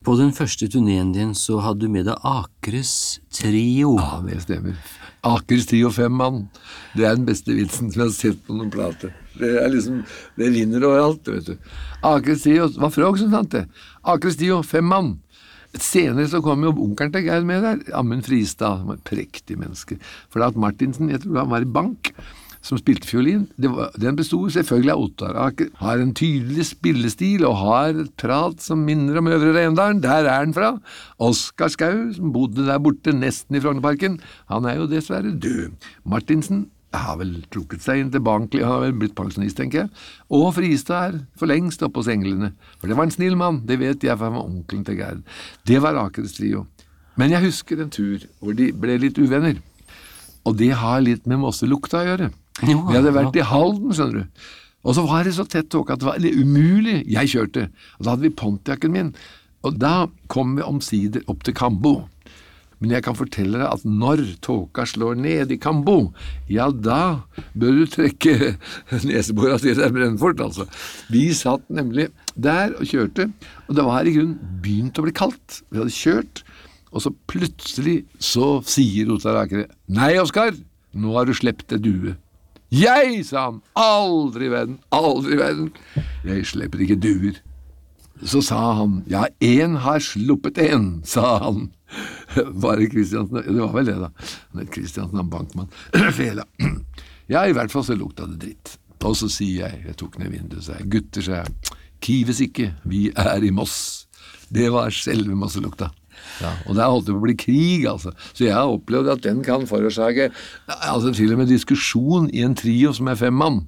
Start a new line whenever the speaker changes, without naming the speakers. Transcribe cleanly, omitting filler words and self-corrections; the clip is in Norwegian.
På den første turnéen din så hadde du med deg Akres Trio.
Ja, det stemmer. Akers Trio 5 mann. Det den beste vitsen som jeg har sett på noen plate. Det liksom, det vinner overalt, vet du. Akers Trio, det var Frog som fant det. Akers Trio 5 mann. Senere så kom jo onkelen til Geir med der, Amund Fristad, som var et prektig menneske. For da at Martinsen, jeg tror han var i bank, som spilte fiolin, den bestod selvfølgelig av Ottar Aker, har en tydelig spillestil og har et prat som minner om Øvre Rendalen. Der den fra. Oskar Skau, som bodde der borte nesten i Frognerparken, han jo dessverre død. Martinsen har vel trukket seg inn til Bankli, han har vel blitt pensjonist, tenker jeg. Og Fristad for lengst oppe hos Englene. For det var en snill mann, det vet jeg, for han var onkelen til Gerd. Det var Akers Trio. Men jeg husker en tur hvor de ble litt uvenner. Og det har litt med mosselukta å gjøre. Vi hadde vært i Halden, skjønner du. Og så var det så tett tåke at det var umulig. Jeg kjørte, og da hadde vi Pontiacen min. Og da kom vi omsider opp til Kambo. Men jeg kan fortelle deg at når tåka slår ned i Kambo, ja da bør du trekke nesebora til deg brennfort, altså. Vi satt nemlig der og kjørte, og det var i grunnen begynt å bli kaldt. Vi hadde kjørt, og så plutselig så sier Ottar Akere, «Nei, Oskar, nå har du slept det due.» «Jeg», sa han, «aldri i verden, aldri i verden. Jeg slipper ikke duer.» Så sa han, «Ja, en har sluppet en», sa han. Bare Kristiansen, det var vel det da. Han het Kristiansen, han bankmann. Fela. Ja, i hvert fall så lukta det dritt. Og så sier jeg tok ned vinduet, sa jeg, «Gutter», sa jeg, «kives ikke, vi i Moss.» Det var selve mosselukta. Ja, og det holdt det på å bli krig, altså. Så jeg har opplevd at den kan forårsake altså til og med diskusjon i en trio som 5 mann.